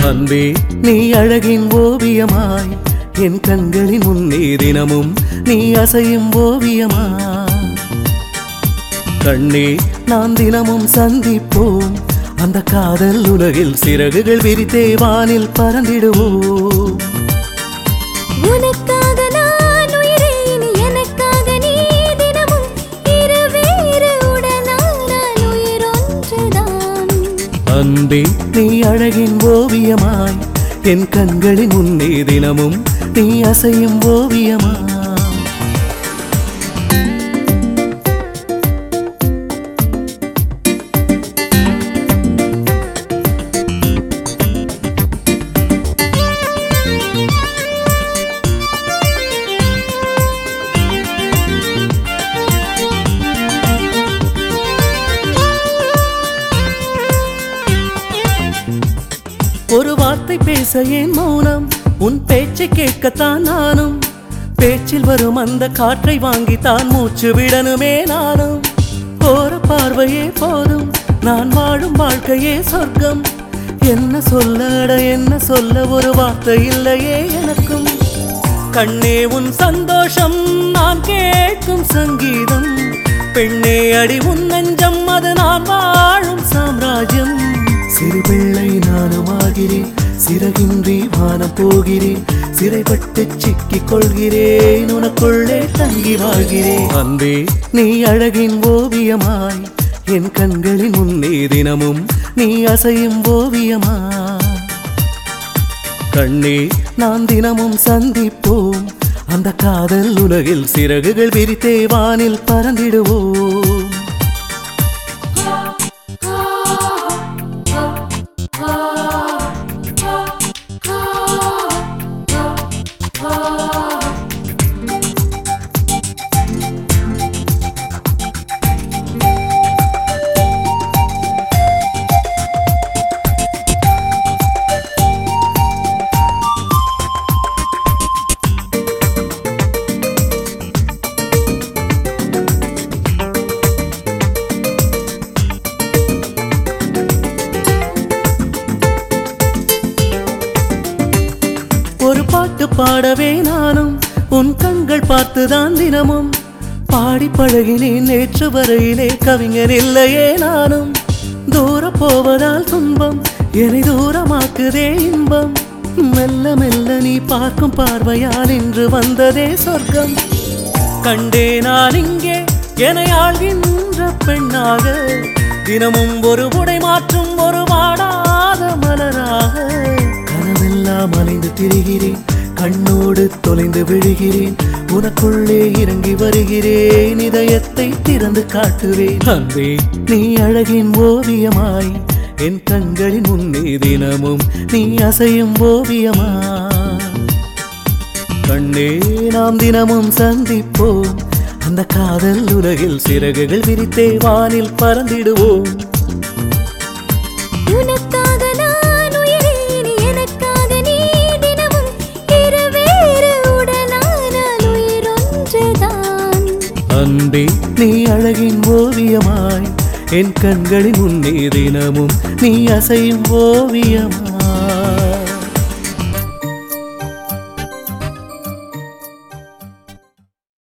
அன்பே நீ அழகின் ஓவியமாய் என் கண்களின் முன்னே தினமும் நீ அசையும் ஓவியமா கண்ணே நான் தினமும் சந்திப்போம் அந்த காதல் உலகில் சிறகுகள் விரித்தே வானில் பறந்திடுவோம் உனக்காக நான் உயிரேன் எனக்காக நீ தினமும் இருவேறு உடனான உயிர் ஒன்றுதான் அன்பே நீ அழகின் ஓவியமாய் என் கண்களின் முன்னே தினமும் நீ அசையும் ஓவியமா ஒரு வார்த்தை பேச ஏன் மௌனம் உன் பேச்சை கேட்கத்தான் நானும் பேச்சில் வரும் அந்த காற்றை வாங்கித்தான் மூச்சு விடணுமே நானும் போற பார்வையே போதும் நான் வாழும் வாழ்க்கையே சொர்க்கம் என்ன சொல்லட என்ன சொல்ல ஒரு வார்த்தை இல்லையே எனக்கும் கண்ணே உன் சந்தோஷம் நான் கேட்கும் சங்கீதம் பெண்ணே அடி உன் நெஞ்சம் அது நான் வாழும் சாம்ராஜ்யம் சிறு பிள்ளை நானும் ஆகிறேன் சிறகின்றி வானம் போகிறேன் சிறைப்பட்டு சிக்கிக் கொள்கிறேன் உனக்குள்ளே தங்கி வாழ்கிறேன் அன்பே நீ அழகின் ஓவியமாய் என் கண்களின் முன்னே தினமும் நீ அசையும் ஓவியமா கண்ணே நான் தினமும் சந்திப்போம் அந்த காதல் உலகில் சிறகுகள் விரித்தே வானில் பறந்திடுவோம் ஒரு பாட்டு பாடவே நானும் உன் கண்கள் பார்த்துதான் தினமும் பாடி பழகினேன் நேற்று வரையிலே கவிஞர் இல்லையே நானும் தூர போவதால் துன்பம் என்னை தூரமாக்குதே இன்பம் மெல்ல மெல்ல நீ பார்க்கும் பார்வையால் இன்று வந்ததே சொர்க்கம் கண்டே நான் இங்கே என்னை ஆள்கின்ற பெண்ணாக தினமும் ஒரு உடை மாற்றும் ஒரு வாடாத மலராக கனவெல்லாம் அலைந்து திரிகிறேன் கண்ணோடு தொலைந்து விழுகிறேன் உனக்குள்ளே இறங்கி வருகிறேன் இதயத்தை திறந்து காட்டுவேன் அன்பே நீ அழகின் ஓவியமாய் என் கண்களின் முன்னே தினமும் நீ அசையும் ஓவியமா கண்ணே நாம் தினமும் சந்திப்போம் அந்த காதல் உலகில் சிறகுகள் விரித்தே வானில் பறந்திடுவோம் உனக்காக நான் உயிரேன் எனக்காக நீ தினமும் இருவேறு உடனான உயிர் ஒன்றுதான் அன்பே நீ அழகின் ஓவியமாய் என் கண்களின் முன்னே தினமும் நீ அசையும் ஓவியமா